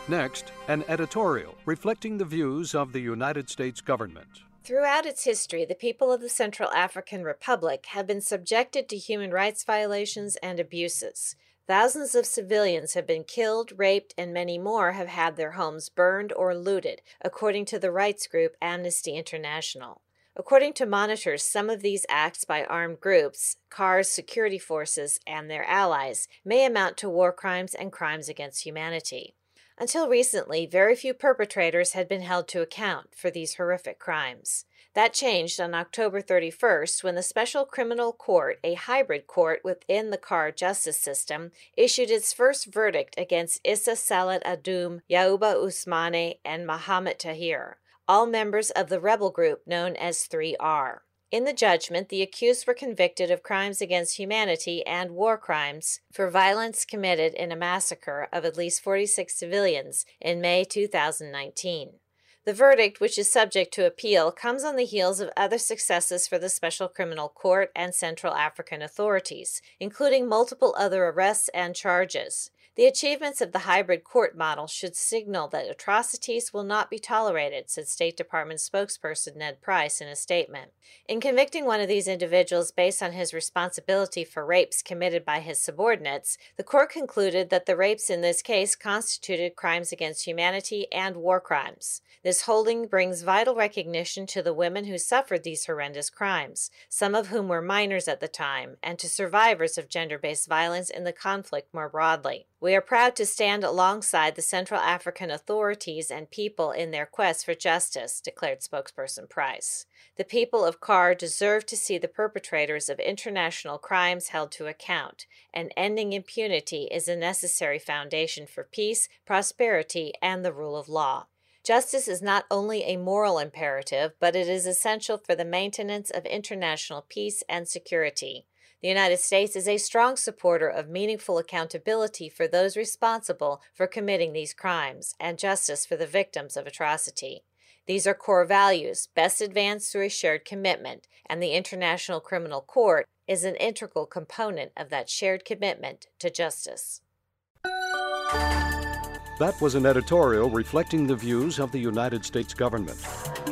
Next, an editorial reflecting the views of the United States government. Throughout its history, the people of the Central African Republic have been subjected to human rights violations and abuses. Thousands of civilians have been killed, raped, and many more have had their homes burned or looted, according to the rights group Amnesty International. According to monitors, some of these acts by armed groups, CAR's security forces, and their allies may amount to war crimes and crimes against humanity. Until recently, very few perpetrators had been held to account for these horrific crimes. That changed on October 31st when the Special Criminal Court, a hybrid court within the CAR justice system, issued its first verdict against Issa Salat Adoum, Yauba Ousmane, and Mohamed Tahir, all members of the rebel group known as 3R. In the judgment, the accused were convicted of crimes against humanity and war crimes for violence committed in a massacre of at least 46 civilians in May 2019. The verdict, which is subject to appeal, comes on the heels of other successes for the Special Criminal Court and Central African authorities, including multiple other arrests and charges. The achievements of the hybrid court model should signal that atrocities will not be tolerated, said State Department spokesperson Ned Price in a statement. In convicting one of these individuals based on his responsibility for rapes committed by his subordinates, the court concluded that the rapes in this case constituted crimes against humanity and war crimes. This holding brings vital recognition to the women who suffered these horrendous crimes, some of whom were minors at the time, and to survivors of gender-based violence in the conflict more broadly. We are proud to stand alongside the Central African authorities and people in their quest for justice, declared spokesperson Price. The people of CAR deserve to see the perpetrators of international crimes held to account, and ending impunity is a necessary foundation for peace, prosperity, and the rule of law. Justice is not only a moral imperative, but it is essential for the maintenance of international peace and security. The United States is a strong supporter of meaningful accountability for those responsible for committing these crimes and justice for the victims of atrocity. These are core values, best advanced through a shared commitment, and the International Criminal Court is an integral component of that shared commitment to justice. That was an editorial reflecting the views of the United States government.